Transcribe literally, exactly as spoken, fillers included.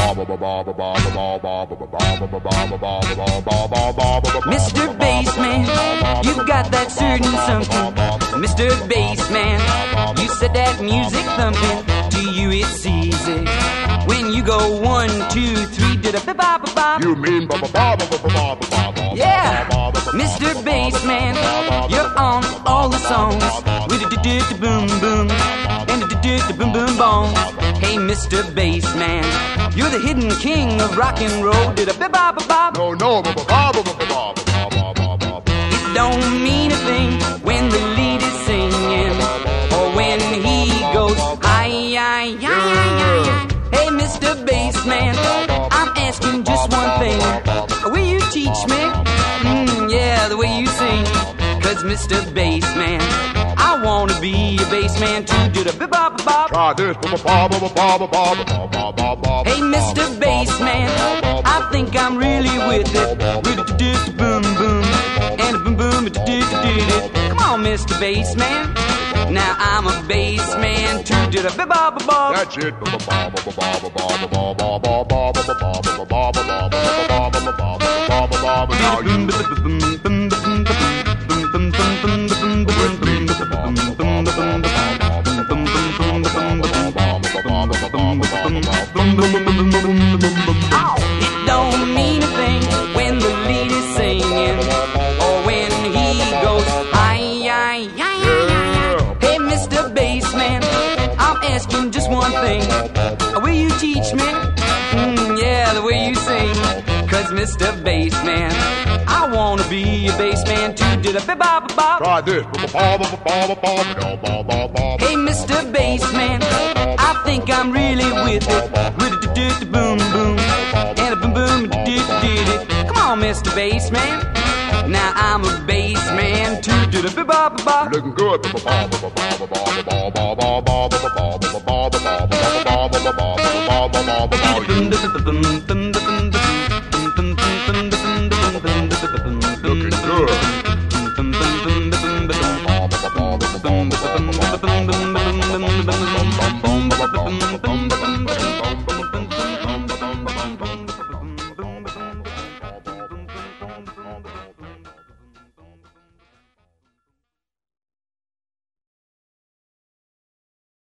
Mister Bassman, you got that certain something. Mister Bassman, you said that music thumping. To you it's easy. When you go one, two, three, did a ba ba ba ba. You mean ba ba ba ba ba ba ba ba. Yeah, Mister Bassman, you're on all the songs with a da boom boom and a da boom boom boom. Hey, Mister Bassman, you're the hidden king of rock and roll. Did a ba ba ba ba. No, no, ba ba ba ba ba ba ba ba ba. It don't mean a thing when the lead is singing or when he goes hi hi hi hi. Hey, Mister Bassman, I'm asking just one thing. Will you teach me? Mm, yeah, the way you sing. Cause Mister Bassman, I wanna be a bassman too. Do the ba ba ba ba. Try this ba ba ba ba ba ba ba ba ba ba. Hey, Mister Bassman, I think I'm really with it. With a do boom boom and a boom boom do do do. Come on, Mister Bassman. Now I'm a bassman too. Do the ba ba ba ba. That's it. Ba ba ba ba ba ba ba ba ba ba ba ba ba ba ba ba ba ba. Now you. It don't mean a thing when the lead is singing or when he goes hi hi hi hi. Hey, Mister Bassman, I'm asking just one thing. Will you teach me? Mm, yeah, the way you sing. Cause Mister Bassman, I wanna be a bassman too. Did a ba ba ba ba. Try this. Ba ba ba ba ba ba ba ba. Hey, Mister Bassman, I think I'm really with it. With a do do boom boom and a boom boom do do do. Come on, Mister Bassman. Now I'm a bassman too. Do the ba ba ba ba. Looking good. Ba ba ba ba ba ba ba ba ba ba ba ba ba ba ba ba ba. Looking good.